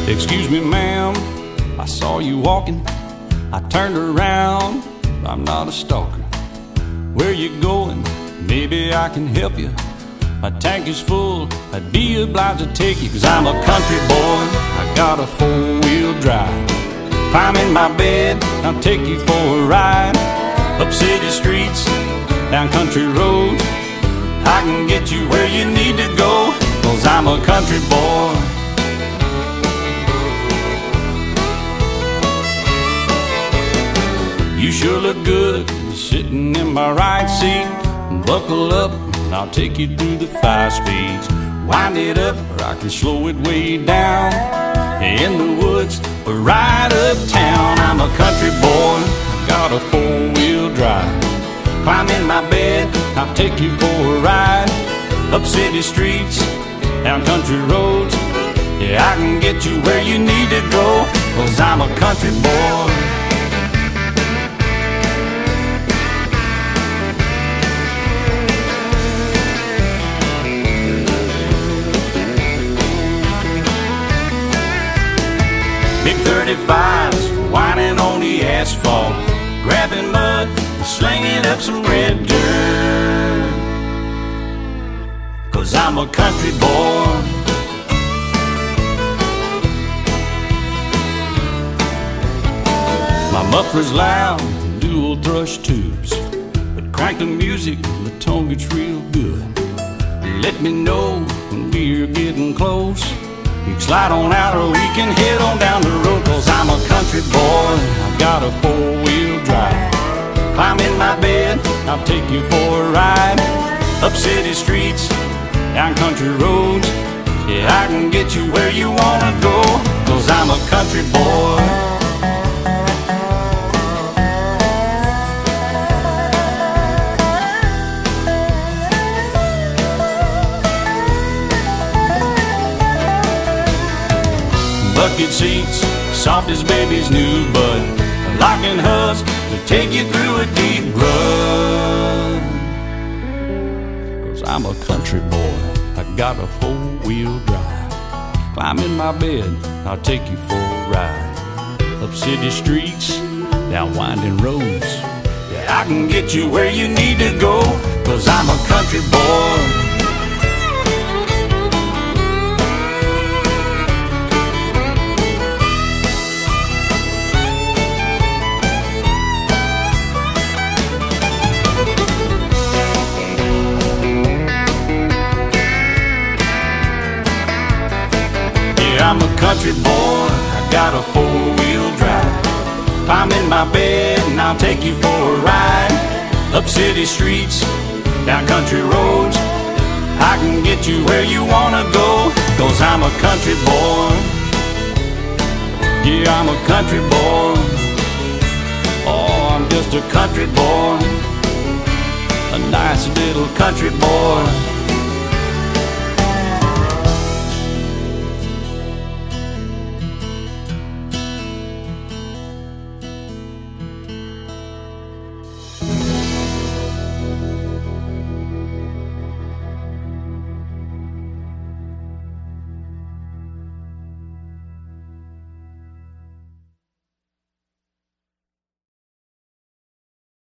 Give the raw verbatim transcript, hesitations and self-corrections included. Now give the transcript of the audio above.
Excuse me, ma'am, I saw you walking. I turned around, I'm not a stalker. Where you going? Maybe I can help you. My tank is full, I'd be obliged to take you. Cause I'm a country boy, I got a four-wheel drive. Climb in my bed, I'll take you for a ride. Up city streets, down country roads, I can get you where you need to go. Cause I'm a country boy. You sure look good sitting in my right seat. Buckle up, I'll take you through the five speeds. Wind it up, or I can slow it way down. In the woods, or right uptown. I'm a country boy, I got a four-wheel drive. Climb in my bed, I'll take you for a ride. Up city streets, down country roads, yeah, I can get you where you need to go. Cause I'm a country boy. Big thirty-fives, whining on the asphalt, grabbing mud, slinging up some red dirt. Cause I'm a country boy. My muffler's loud, dual thrush tubes, but crank the music, the tone gets real good. Let me know when we're getting close. You can slide on out or we can head on down the road. Cause I'm a country boy, I got a four-wheel drive. Climb in my bed, I'll take you for a ride. Up city streets, down country roads, yeah, I can get you where you wanna go. Cause I'm a country boy. Bucket seats, soft as baby's new bud, locking hubs to take you through a deep rut. Cause I'm a country boy, I got a four-wheel drive. Climb in my bed, I'll take you for a ride. Up city streets, down winding roads, yeah, I can get you where you need to go. Cause I'm a country boy. I'm a country boy, I got a four-wheel drive. Climb in my bed and I'll take you for a ride. Up city streets, down country roads, I can get you where you wanna go. Cause I'm a country boy. Yeah, I'm a country boy. Oh, I'm just a country boy, a nice little country boy.